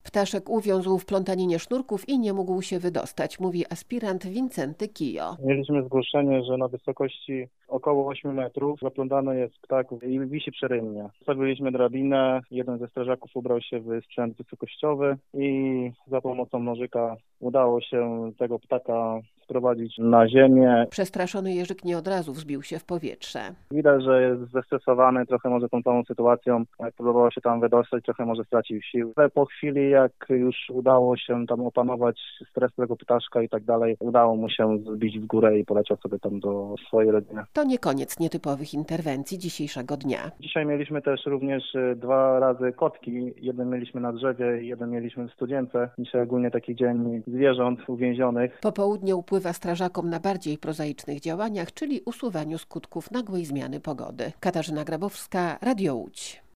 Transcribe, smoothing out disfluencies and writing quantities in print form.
Ptaszek uwiązł w plątaninie sznurków i nie mógł się wydostać, mówi aspirant Wincenty Kijo. Mieliśmy zgłoszenie, że na wysokości około 8 metrów zaplątany jest ptak i wisi przy rynnie. Stawiliśmy drabinę, jeden ze strażaków ubrał się w sprzęt wysokościowy i za pomocą nożyka udało się tego ptaka sprowadzić na ziemię. Przestraszony Jerzyk nie od razu wzbił się w powietrze. Widać, że jest zestresowany trochę może tą całą sytuacją. Jak próbował się tam wydostać, trochę może stracił sił. Ale po chwili, jak już udało się tam opanować stres tego ptaszka i tak dalej, udało mu się zbić w górę i poleciał sobie tam do swojej rodziny. To nie koniec nietypowych interwencji dzisiejszego dnia. Dzisiaj mieliśmy też również 2 razy kotki. Jeden mieliśmy na drzewie i jeden mieliśmy w studience. Dzisiaj ogólnie taki dzień zwierząt uwięzionych. Popołudnie upływa strażakom na bardziej prozaicznych działaniach, czyli usuwaniu skutków nagłej zmiany pogody. Katarzyna Grabowska, Radio Łódź.